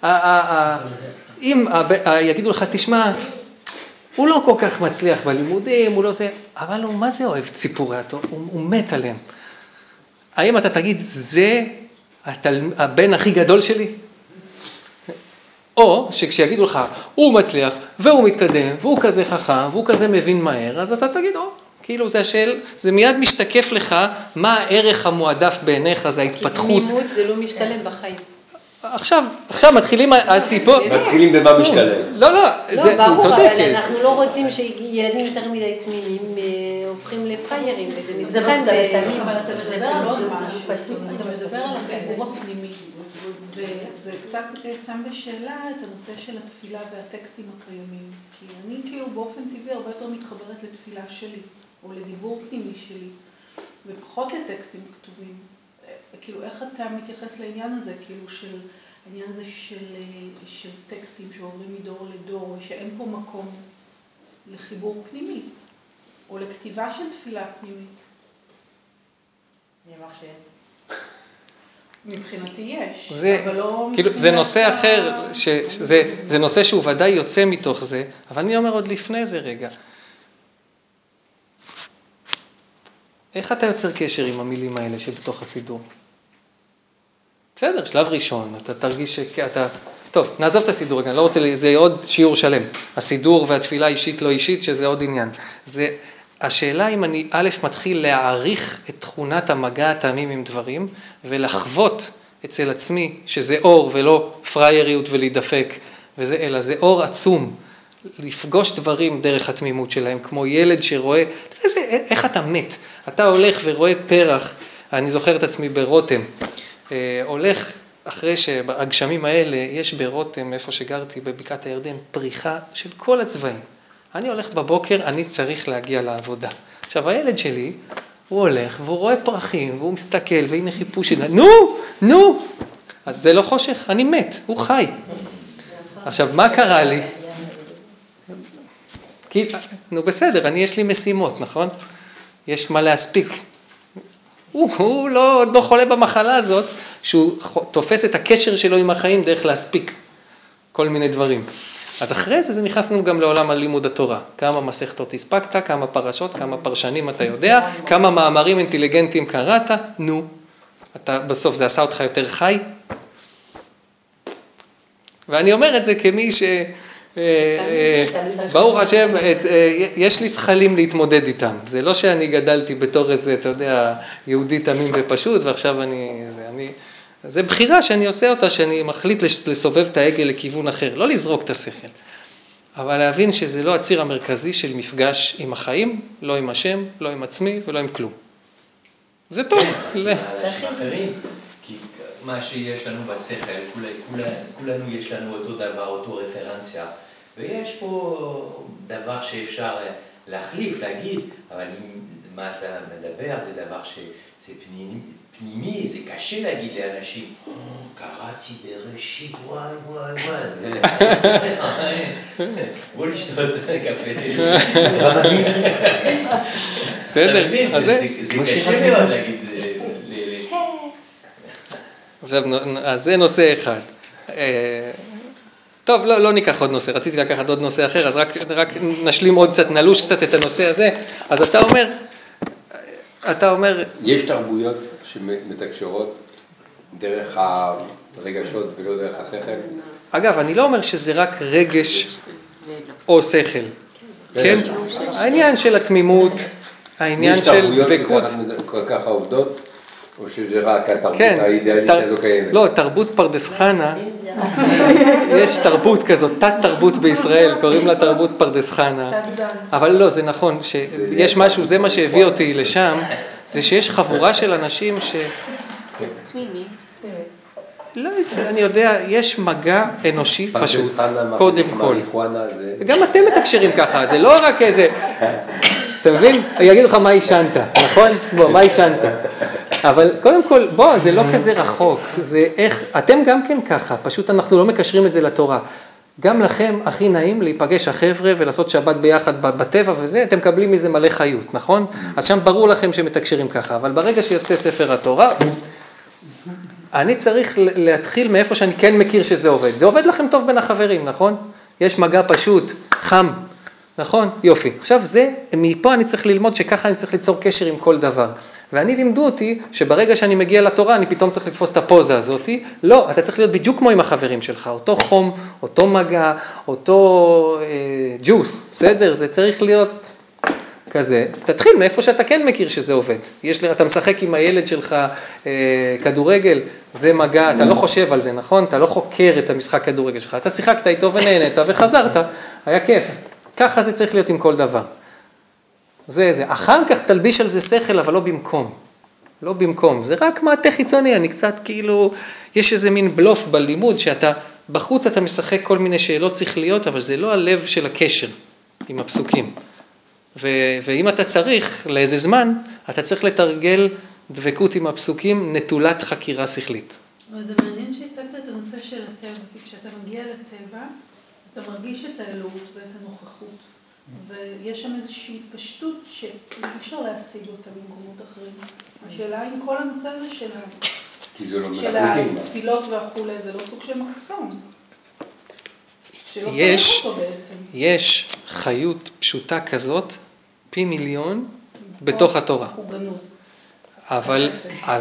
S1: אם יגידו לך, תשמע, הוא לא כל כך מצליח בלימודים, הוא לא עושה, אבל הוא מה זה אוהב ציפורי התורה? הוא מת עליהם. האם אתה תגיד, זה הבן הכי גדול שלי? או שכשיגידו לך, הוא מצליח, והוא מתקדם, והוא כזה חכם, והוא כזה מבין מהר, אז אתה תגיד, כאילו זה מיד משתקף לך, מה הערך המועדף בעיניך, זה ההתפתחות.
S6: כי תמימות זה לא משתלם בחיים.
S1: עכשיו מתחילים הסיפור.
S5: מתחילים במה משתלם.
S1: לא, זה
S6: ברור,
S1: צודקת.
S6: אבל אנחנו לא רוצים שילדים יותר מדי תמימים הופכים לפריירים, וזה מסתכן בתמים.
S2: אבל אתה מדבר על עוד משהו, אתה מדבר על החיבור הפנימי. וזה קצת שם בשאלה את הנושא של התפילה והטקסטים הקיימים. כי אני כאילו באופן טבעי הרבה יותר מתחברת לתפילה שלי, או לדיבור פנימי שלי, ופחות לטקסטים כתובים. כאילו איך אתה מתייחס לעניין הזה, כאילו של העניין הזה של טקסטים שעוברים מדור לדור, ושאין פה מקום לחיבור פנימי, או לכתיבה של תפילה פנימית.
S4: אני אמר שאין.
S2: מבחינתי יש,
S1: אבל לא... כאילו, זה נושא אחר, זה נושא שהוא ודאי יוצא מתוך זה, אבל אני אומר עוד לפני זה רגע. איך אתה יוצר קשר עם המילים האלה שבתוך הסידור? בסדר, שלב ראשון, אתה תרגיש שאתה... טוב, נעזוב את הסידור רגע, לא רוצה, זה עוד שיעור שלם. הסידור והתפילה אישית לא אישית, שזה עוד עניין. השאלה אם אני מתחיל להעריך את תכונת המגע התאמים עם דברים, ולחוות אצל עצמי שזה אור ולא פרייריות ולהידפק, אלא זה אור עצום, לפגוש דברים דרך התמימות שלהם, כמו ילד שרואה, איך אתה מת, אתה הולך ורואה פרח, אני זוכר את עצמי ברותם, הולך אחרי שהגשמים האלה, יש ברותם, איפה שגרתי, בבקעת הירדן, פריחה של כל הצבעים. אני הולך בבוקר, אני צריך להגיע לעבודה. עכשיו, הילד שלי, הוא הולך והוא רואה פרחים, והוא מסתכל, והנה חיפוש שלה, נו! אז זה לא חושך, אני מת, הוא חי. עכשיו, מה קרה לי? בסדר, יש לי משימות, נכון? יש מה להספיק. הוא לא חולה במחלה הזאת, שהוא תופס את הקשר שלו עם החיים דרך להספיק כל מיני דברים. אז אחרי זה נכנסנו גם לעולם הלימוד התורה. כמה מסכתות הספקת, כמה פרשות, כמה פרשנים אתה יודע, כמה מאמרים אינטליגנטיים קראת, בסוף זה עשה אותך יותר חי. ואני אומר את זה כמי ברוך השם, יש לי שכלים להתמודד איתם. זה לא שאני גדלתי בתור איזה, אתה יודע, יהודי תמים ופשוט, ועכשיו זה בחירה שאני עושה אותה, שאני מחליט לסובב את העגל לכיוון אחר, לא לזרוק את השכל. אבל להבין שזה לא הציר המרכזי של מפגש עם החיים, לא עם השם, לא עם עצמי ולא עם כלום. זה טוב.
S3: לאנשים אחרים, כי מה שיש לנו בשכל, כולנו יש לנו אותו דבר, אותו רפרנציה, ויש פה דבר שאפשר להחליף, להגיד, אבל מה אתה מדבר זה דבר שזה פנימי, זה קשה להגיד לאנשים, קראתי בראשית, וואי, בוא לשתות קפה.
S1: בסדר,
S3: זה קשה מאוד להגיד.
S1: אז זה נושא אחד. טוב, לא ניקח עוד נושא, רציתי לקחת עוד נושא אחר, אז רק נשלים עוד קצת, נלוש קצת את הנושא הזה. אז אתה אומר...
S5: יש תרבויות שמתקשרות דרך הרגשות ולא דרך השכל?
S1: אגב, אני לא אומר שזה רק רגש או שכל. כן? העניין של התמימות, העניין של דבקות.
S5: יש תרבויות כל כך עובדות? או שזה רק התרבות האידיאלית הזו קיימת?
S1: לא, תרבות פרדס חנה, יש תרבות כזאת, תת תרבות בישראל, קוראים לה תרבות פרדס חנה, אבל לא, זה נכון, שיש משהו, זה מה שהביא אותי לשם, זה שיש חבורה של אנשים
S8: תמימים.
S1: לא, אני יודע, יש מגע אנושי פשוט, קודם כל. גם אתם מתקשרים ככה, זה לא רק איזה... אתה מבין? יגיד לך מה ישנת, נכון? בוא, מה ישנת? אבל קודם כל, בוא, זה לא כזה רחוק, זה איך, אתם גם כן ככה, פשוט אנחנו לא מקשרים את זה לתורה. גם לכם הכי נעים להיפגש החבר'ה ולעשות שבת ביחד בטבע וזה, אתם מקבלים מזה מלא חיות, נכון? אז שם ברור לכם שמתקשרים ככה, אבל ברגע שיוצא ספר התורה, אני צריך להתחיל מאיפה שאני כן מכיר שזה עובד. זה עובד לכם טוב בין החברים, נכון? יש מגע פשוט, חם, נכון? יופי. עכשיו זה, מפה אני צריך ללמוד שככה אני צריך ליצור קשר עם כל דבר. ואני לימדו אותי שברגע שאני מגיע לתורה, אני פתאום צריך לתפוס את הפוזה הזאת. לא, אתה צריך להיות בדיוק כמו עם החברים שלך. אותו חום, אותו מגע, אותו ג'וס, בסדר? זה צריך להיות כזה. תתחיל מאיפה שאתה כן מכיר שזה עובד. אתה משחק עם הילד שלך כדורגל, זה מגע, אתה לא חושב על זה, נכון? אתה לא חוקר את המשחק כדורגל שלך. אתה שיחקת איתו ונהנית וחזרת, היה כיף. ככה זה צריך להיות עם כל דבר. זה. אחר כך תלביש על זה שכל, אבל לא במקום. לא במקום. זה רק מעטה חיצוני, אני קצת כאילו, יש איזה מין בלוף בלימוד, שאתה, בחוץ אתה משחק כל מיני שאלות שכליות, אבל זה לא הלב של הקשר עם הפסוקים. ואם אתה צריך, לאיזה זמן, אתה צריך לתרגל דבקות עם הפסוקים, נטולת חקירה שכלית.
S2: אבל זה מעניין שהצגת את הנושא של הטבע, כי כשאתה מגיע לטבע, אתה מרגיש את האלוהות ואת הנוכחות, ויש שם איזושהי פשטות שאי אפשר להשיג אותה במקומות אחרים. השאלה עם כל הנושא הזה של התפילות והחולה, זה לא סוג של מחסום.
S1: יש חיות פשוטה כזאת, פי מיליון, בתוך התורה. אבל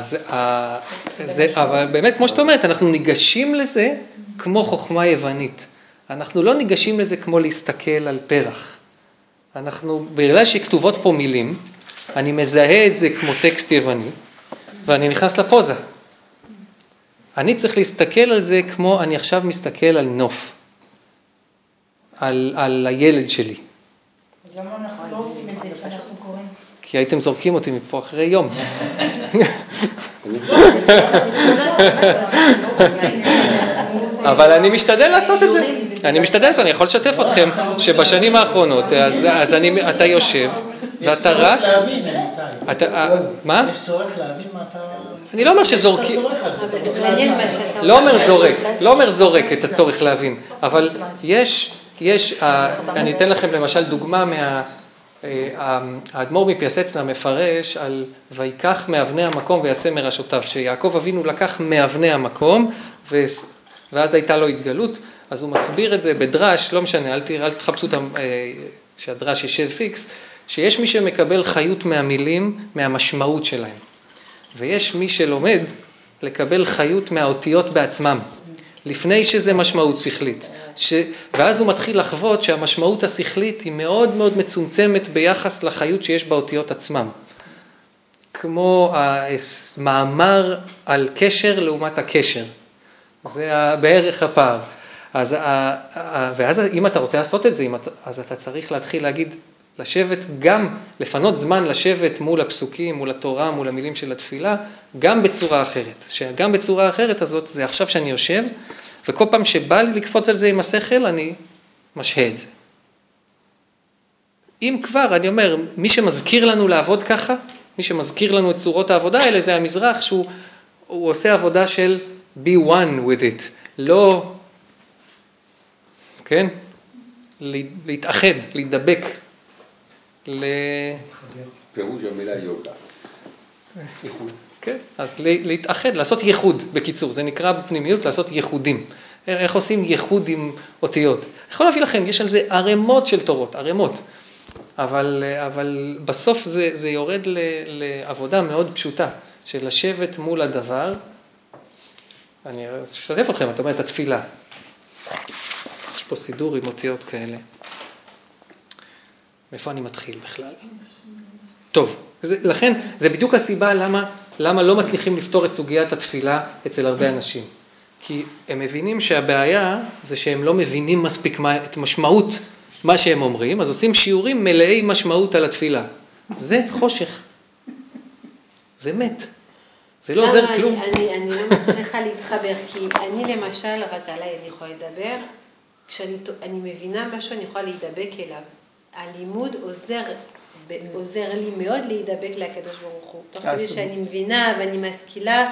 S1: באמת, כמו שאת אומרת, אנחנו ניגשים לזה כמו חוכמה יוונית. אנחנו לא ניגשים לזה כמו להסתכל על פרח. בגלל שכתובות פה מילים, אני מזהה את זה כמו טקסט יווני, ואני נכנס לפוזה. אני צריך להסתכל על זה כמו אני עכשיו מסתכל על נוף. על הילד שלי.
S7: למה אנחנו לא עושים את זה כשאנחנו קוראים?
S1: כי הייתם זורקים אותי מפה אחרי יום. אבל אני משתדל לעשות את זה. אני יכול לשתף אתכם שבשנים האחרונות, אז אתה יושב, ואתה רק... מה?
S9: יש צורך להבין מה אתה...
S1: אני לא אומר שזורקים... לא אומר זורק את הצורך להבין, אבל אני אתן לכם למשל דוגמה האדמו"ר מפיאסצנה מפרש על ויקח מאבני המקום ויעשה מראשותיו, שיעקב אבינו לקח מאבני המקום ואז הייתה לו התגלות, אז הוא מסביר את זה בדרש, לא משנה, אל תחפשו שהדרש יישב פיקס, שיש מי שמקבל חיות מהמילים, מהמשמעות שלהם, ויש מי שלומד לקבל חיות מהאותיות בעצמם, לפני שזה משמעות שכלית. ואז הוא מתחיל לחוות שהמשמעות השכלית היא מאוד מאוד מצומצמת ביחס לחיות שיש באותיות עצמם. כמו המאמר על קשר לעומת הקשר. זה בערך הפער. ואז אם אתה רוצה לעשות את זה, אז אתה צריך להתחיל להגיד, לשבת גם, לפנות זמן לשבת מול הפסוקים, מול התורה, מול המילים של התפילה, גם בצורה אחרת. שגם בצורה האחרת הזאת, זה עכשיו שאני יושב, וכל פעם שבא לי לקפוץ על זה עם השכל, אני משהה את זה. אם כבר, אני אומר, מי שמזכיר לנו לעבוד ככה, מי שמזכיר לנו את צורות העבודה האלה, זה המזרח שהוא עושה עבודה של be one with it, לא, כן? להתאחד, להידבק.
S5: פירוש המילה יוגה.
S1: ייחוד. כן, אז להתאחד, לעשות ייחוד, בקיצור, זה נקרא בפנימיות לעשות ייחודים. איך עושים ייחוד עם אותיות? אני יכול להביא לכם, יש על זה ערימות של תורות, ערימות. אבל בסוף זה יורד לעבודה מאוד פשוטה, של לשבת מול הדבר. אני אשתף אתכם, את אומרת, התפילה. יש פה סידור עם אותיות כאלה. מאיפה אני מתחיל בכלל? טוב, לכן זה בדיוק הסיבה למה לא מצליחים לפתור את סוגיית התפילה אצל הרבה אנשים. כי הם מבינים שהבעיה זה שהם לא מבינים מספיק את משמעות מה שהם אומרים, אז עושים שיעורים מלאי משמעות על התפילה. זה חושך. זה מת. זה לא עוזר כלום.
S6: אני לא מצליחה להתחבר, כי אני למשל, רק עליי אני יכולה לדבר, כשאני מבינה משהו אני יכולה להידבק אליו. הלימוד עוזר לי מאוד להידבק לקדוש ברוך הוא. תוך כדי שאני מבינה ואני משכילה,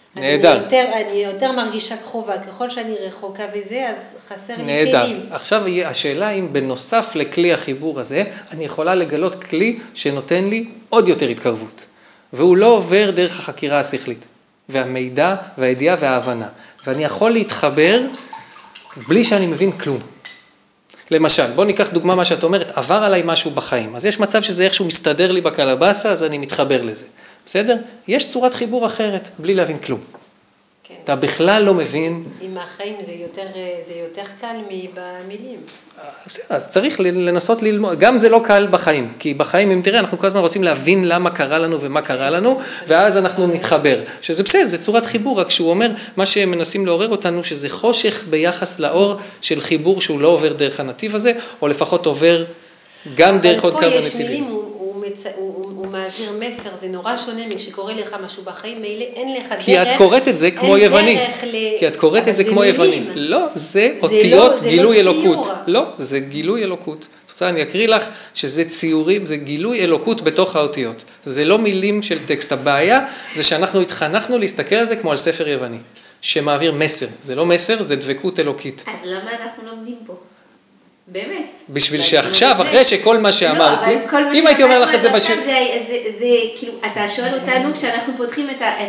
S6: אני יותר מרגישה קרובה. ככל שאני רחוקה וזה, אז חסר לי כלים.
S1: עכשיו השאלה אם בנוסף לכלי החיבור הזה, אני יכולה לגלות כלי שנותן לי עוד יותר התקרבות. והוא לא עובר דרך החקירה השכלית, והמידע והידיעה וההבנה. ואני יכול להתחבר בלי שאני מבין כלום. למשל, בוא ניקח דוגמה מה שאת אומרת, עבר עליי משהו בחיים. אז יש מצב שזה איכשהו מסתדר לי בקלבסה, אז אני מתחבר לזה. בסדר? יש צורת חיבור אחרת, בלי להבין כלום.
S6: כן.
S1: אתה בכלל לא מבין.
S6: עם החיים זה יותר קל מבמילים.
S1: אז צריך לנסות ללמוד. גם זה לא קל בחיים, כי בחיים, אם תראה, אנחנו כל הזמן רוצים להבין למה קרה לנו ומה קרה לנו, ואז אנחנו נתחבר. שזה בסדר, זה צורת חיבור, רק שהוא אומר, מה שהם מנסים לעורר אותנו, שזה חושך ביחס לאור של חיבור שהוא לא עובר דרך הנתיב הזה, או לפחות עובר גם דרך עוד כמה נתיבים.
S6: אבל פה יש מילים, הוא מעביר מסר, זה נורא שונה מכשקורא לך משהו בחיים, מילא אין לך דרך.
S1: כי את קוראת את זה כמו יווני. כי את קוראת את זה כמו יווני. לא, זה אותיות גילוי אלוקות. לא, זה גילוי אלוקות. אני אקריא לך שזה ציורים, זה גילוי אלוקות בתוך האותיות. זה לא מילים של טקסט. הבעיה זה שאנחנו התחנכנו להסתכל על זה כמו על ספר יווני, שמעביר מסר. זה לא מסר, זה דבקות אלוקית.
S8: אז למה אנחנו לומדים פה? באמת.
S1: בשביל שעכשיו, אחרי שכל מה שאמרתי, אם הייתי אומר לך את זה בשביל...
S8: זה כאילו, אתה שואל אותנו, כשאנחנו פותחים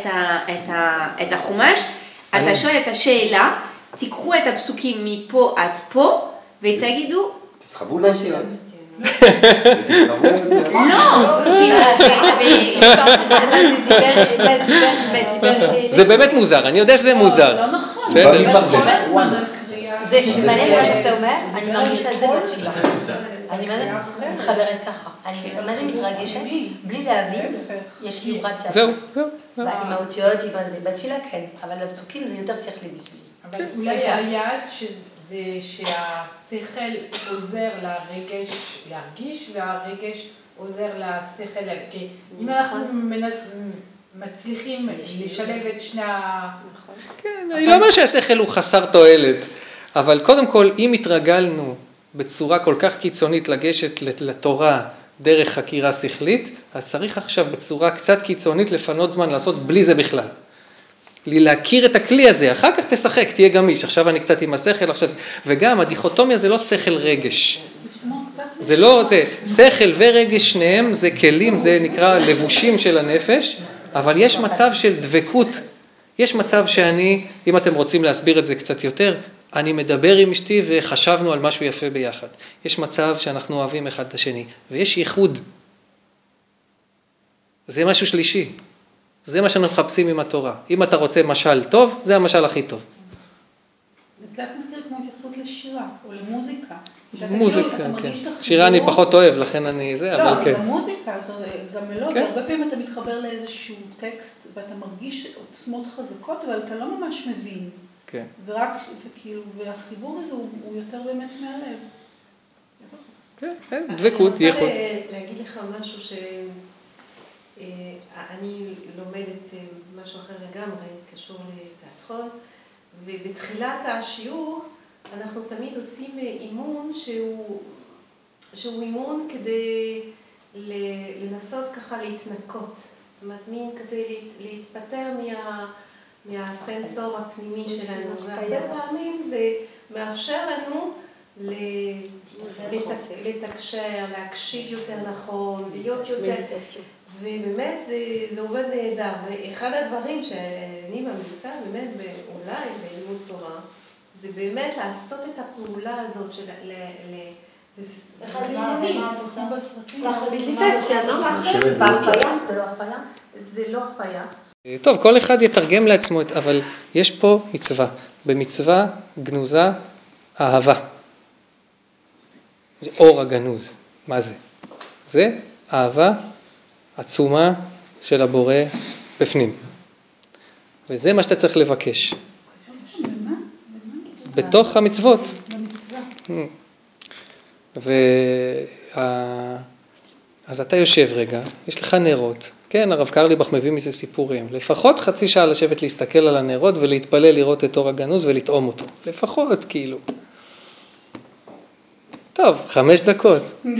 S8: את החומש, אתה שואל את השאלה, תיקחו את הפסוקים מפה עד פה, ותגידו...
S5: תתחברו לאותיות.
S1: זה באמת מוזר, אני יודע שזה מוזר.
S2: לא נכון.
S9: זה מעניין מה שאתה אומר, אני מרגישה את זה בתפילה. אני מתחברת ככה, אני מתרגשת, בלי להבין, יש לי רציה.
S1: זהו.
S9: עם האותיות, בתפילה כן, אבל בפסוקים זה יותר שכלי בשבילי.
S2: אבל אולי היעד זה שהשכל עוזר לרגש להרגיש, והרגש עוזר לשכל להרגיש. אם אנחנו מצליחים לשלב את שני
S1: כן, אני לא אומר שהשכל הוא חסר תועלת, אבל קודם כל, אם התרגלנו בצורה כל כך קיצונית לגשת לתורה דרך חקירה שכלית, אז צריך עכשיו בצורה קצת קיצונית לפנות זמן לעשות בלי זה בכלל. להכיר את הכלי הזה, אחר כך תשחק, תהיה גמיש. עכשיו אני קצת עם השכל, וגם הדיכוטומיה זה לא שכל רגש. זה לא, זה שכל ורגש שניהם, זה כלים, זה נקרא לבושים של הנפש, אבל יש מצב של דבקות. יש מצב שאני, אם אתם רוצים להסביר את זה קצת יותר, אני מדבר עם אשתי וחשבנו על משהו יפה ביחד. יש מצב שאנחנו אוהבים אחד את השני, ויש ייחוד. זה משהו שלישי. זה מה שאנחנו מחפשים עם התורה. אם אתה רוצה משל טוב, זה המשל הכי טוב.
S2: זה קצת מזכיר כמו התייחסות לשירה או למוזיקה.
S1: מוזיקה, כן. שירה אני פחות אוהב, לכן אני זה, אבל כן.
S2: לא, גם מוזיקה, גם מלודיה. הרבה פעמים אתה מתחבר לאיזשהו טקסט, ואתה מרגיש עוצמות חזקות, אבל אתה לא ממש מבין.
S1: כן.
S2: ורק, וכאילו, והחיבור הזה הוא יותר באמת מהלב.
S1: כן, דבקות, ייחוד.
S6: אני רוצה להגיד לך משהו שאני לומדת משהו אחר לגמרי, קשור לתיאטרון, ובתחילת השיעור אנחנו תמיד עושים אימון שהוא אימון כדי לנסות ככה להתנקות. זאת אומרת, מין כדי להתפטר מהסנסור הפנימי שלנו. והרבה פעמים זה מאפשר לנו לתקשר, להקשיב יותר נכון, להיות יותר... ובאמת זה עובד נהדר. ואחד הדברים שאני ממליצה באמת אולי בלימוד תורה, זה באמת לעשות את הפעולה הזאת של
S9: מדיטציה, לא? בהפעיה, זה לא הפעיה?
S6: זה לא הפעיה.
S1: טוב, כל אחד יתרגם לעצמו, אבל יש פה מצווה. במצווה גנוזה אהבה. זה אור הגנוז. מה זה? זה אהבה עצומה של הבורא בפנים. וזה מה שאתה צריך לבקש. בתוך המצוות. אז אתה יושב רגע, יש לך נרות. כן, הרב קרליבך מביא מזה סיפורים. לפחות חצי שעה לשבת להסתכל על הנרות ולהתפלל לראות את אור הגנוז ולטעום אותו. לפחות, כאילו. טוב, 5 דקות.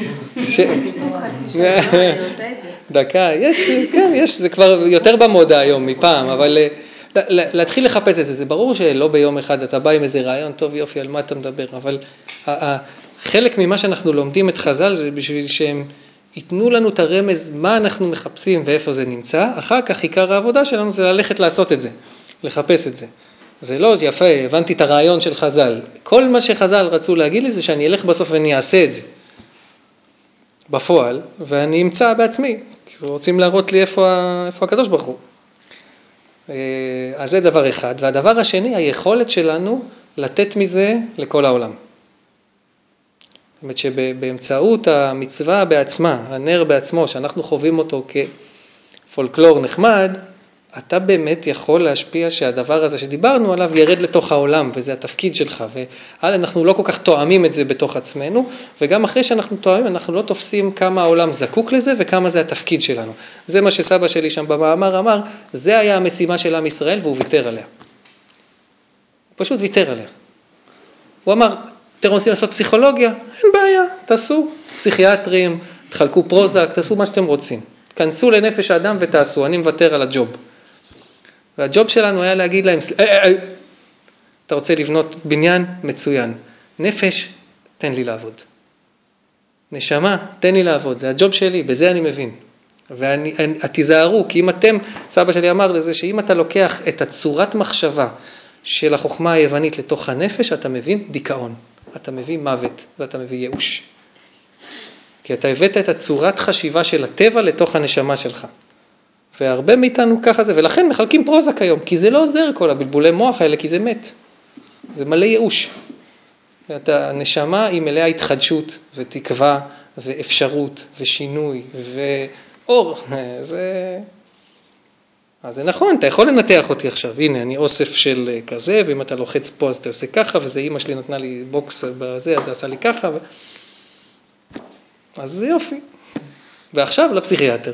S1: דקה, יש, זה כבר יותר במודה היום מפעם, אבל להתחיל לחפש את זה. זה ברור שלא ביום אחד אתה בא עם איזה רעיון, טוב יופי, על מה אתה מדבר, אבל חלק ממה שאנחנו לומדים את חז"ל זה בשביל שהם ייתנו לנו את הרמז מה אנחנו מחפשים ואיפה זה נמצא, אחר כך עיקר העבודה שלנו זה ללכת לעשות את זה, לחפש את זה. זה לא יפה, הבנתי את הרעיון של חז"ל. כל מה שחז"ל רצו להגיד לי זה שאני אלך בסוף ואני אעשה את זה. בפועל, ואני אמצא בעצמי. רוצים להראות לי איפה הקדוש ברוך הוא. אז זה דבר אחד. והדבר השני, היכולת שלנו לתת מזה לכל העולם. זאת אומרת שבאמצעות המצווה בעצמה, הנר בעצמו, שאנחנו חווים אותו כפולקלור נחמד, אתה באמת יכול להשפיע שהדבר הזה שדיברנו עליו ירד לתוך העולם, וזה התפקיד שלך. ואנחנו לא כל כך תואמים את זה בתוך עצמנו, וגם אחרי שאנחנו תואמים, אנחנו לא תופסים כמה העולם זקוק לזה, וכמה זה התפקיד שלנו. זה מה שסבא שלי שם במאמר אמר, זה היה המשימה של עם ישראל, והוא ויתר עליה. הוא פשוט ויתר עליה. הוא אמר, אתם רוצים לעשות פסיכולוגיה? אין בעיה, תעשו פסיכיאטרים, תחלקו פרוזק, תעשו מה שאתם רוצים. כנסו לנפש האדם ותעשו, אני מוותר על הג'וב. והג'וב שלנו היה להגיד להם, אתה רוצה לבנות בניין? מצוין. נפש, תן לי לעבוד. נשמה, תן לי לעבוד. זה הג'וב שלי, בזה אני מבין. ותיזהרו, כי אם אתם, סבא שלי אמר לזה, שאם אתה לוקח את הצורת מחשבה של החוכמה היוונית לתוך הנפש, אתה מבין דיכאון, אתה מבין מוות, ואתה מבין ייאוש. כי אתה הבאת את הצורת חשיבה של הטבע לתוך הנשמה שלך. והרבה מאיתנו ככה זה, ולכן מחלקים פרוזק היום, כי זה לא עוזר כל הבלבולי מוח האלה, כי זה מת. זה מלא ייאוש. הנשמה היא מלאה התחדשות ותקווה ואפשרות ושינוי ואור. אז זה נכון, אתה יכול לנתח אותי עכשיו. הנה, אני אוסף של כזה, ואם אתה לוחץ פה אז אתה עושה ככה, וזה אמא שלי נתנה לי בוקס בזה, אז זה עשה לי ככה. אז זה יופי. ועכשיו לפסיכיאטר.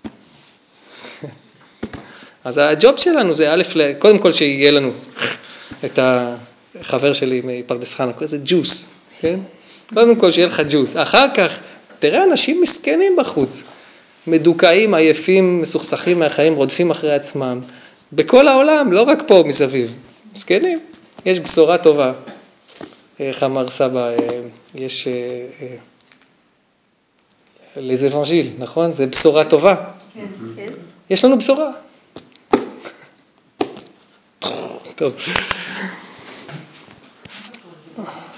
S1: אז הג'וב שלנו זה א', קודם כל שיהיה לנו את החבר שלי מפרדס חנה, זה ג'וס, כן? קודם כל שיהיה לך ג'וס. אחר כך, תראה אנשים מסכנים בחוץ, מדוכאים, עייפים, מסוכסכים מהחיים, רודפים אחרי עצמם. בכל העולם, לא רק פה מסביב. מסכנים. יש בשורה טובה. איך אמר סבא, יש les évangiles, נכון? זה בשורה טובה.
S6: כן, כן.
S1: יש לנו בשורה. טוב.